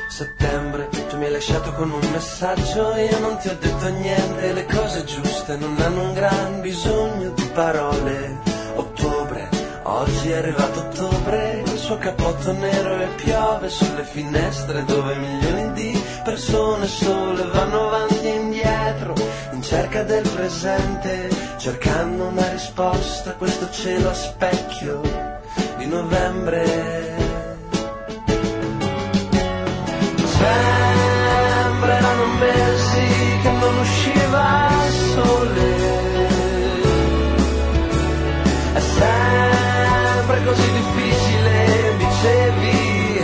Settembre, tu mi hai lasciato con un messaggio e io non ti ho detto niente. Le cose giuste non hanno un gran bisogno di parole. Ottobre, oggi è arrivato ottobre, il suo cappotto nero e piove sulle finestre dove milioni di persone sole vanno avanti e indietro in cerca del presente, cercando una risposta a questo cielo a specchio di novembre. Sempre erano mesi che non usciva il sole, è sempre così difficile, dicevi,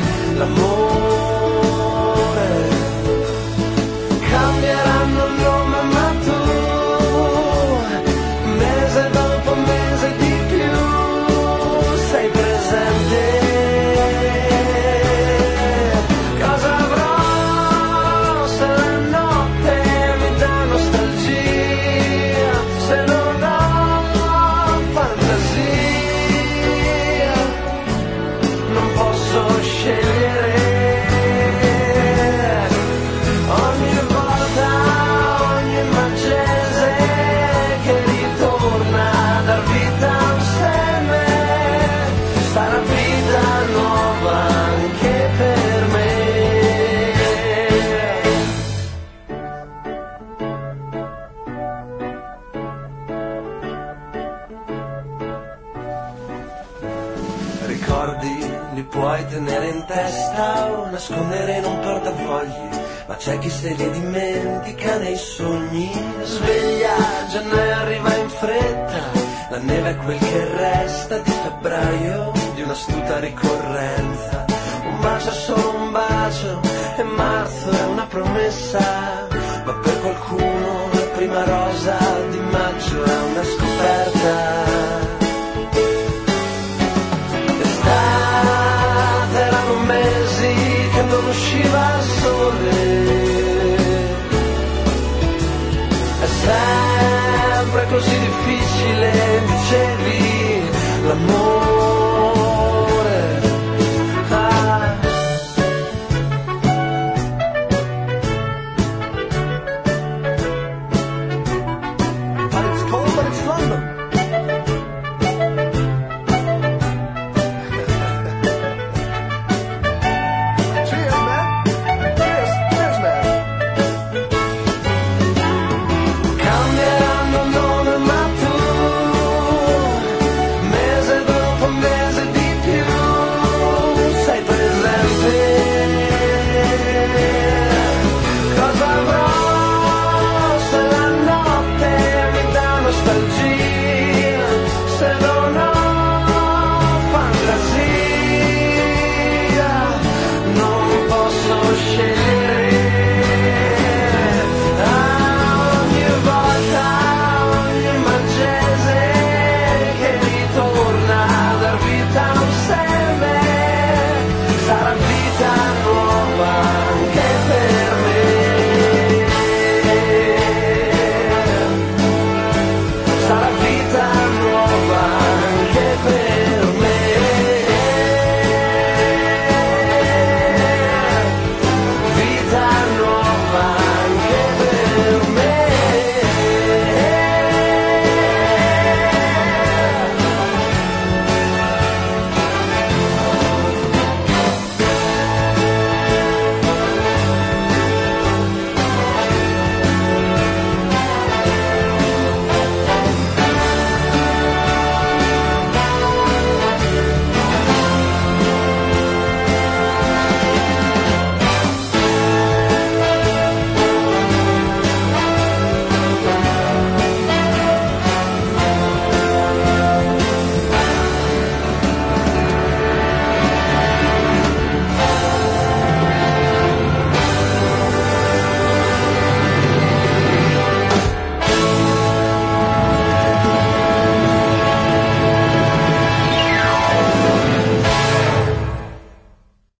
l'amore. Cambieranno il nome ma tu, mese dopo mese di più, sei presente. Puoi tenere in testa o nascondere in un portafogli, ma c'è chi se li dimentica nei sogni. Sveglia, gennaio arriva in fretta, la neve è quel che resta di febbraio, di un'astuta ricorrenza. Un bacio è solo un bacio e marzo è una promessa, ma per qualcuno la prima rosa di maggio è una scoperta.